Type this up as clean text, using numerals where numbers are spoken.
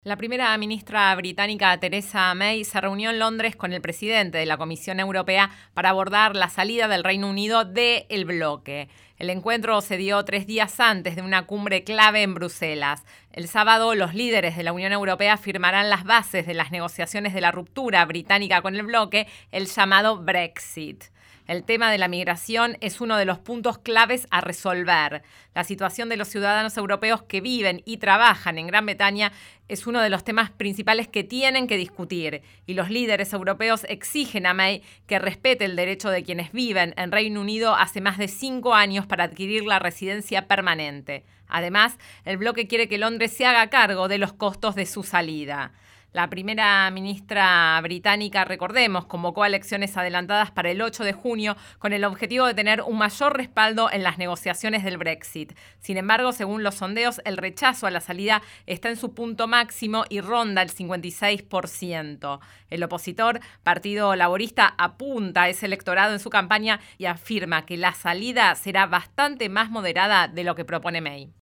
La primera ministra británica Theresa May se reunió en Londres con el presidente de la Comisión Europea para abordar la salida del Reino Unido del bloque. El encuentro se dio 3 días antes de una cumbre clave en Bruselas. El sábado, los líderes de la Unión Europea firmarán las bases de las negociaciones de la ruptura británica con el bloque, el llamado Brexit. El tema de la migración es uno de los puntos claves a resolver. La situación de los ciudadanos europeos que viven y trabajan en Gran Bretaña es uno de los temas principales que tienen que discutir, y los líderes europeos exigen a May que respete el derecho de quienes viven en Reino Unido hace más de 5 años para adquirir la residencia permanente. Además, el bloque quiere que Londres se haga cargo de los costos de su salida. La primera ministra británica, recordemos, convocó a elecciones adelantadas para el 8 de junio con el objetivo de tener un mayor respaldo en las negociaciones del Brexit. Sin embargo, según los sondeos, el rechazo a la salida está en su punto máximo y ronda el 56%. El opositor, Partido Laborista, apunta a ese electorado en su campaña y afirma que la salida será bastante más moderada de lo que propone May.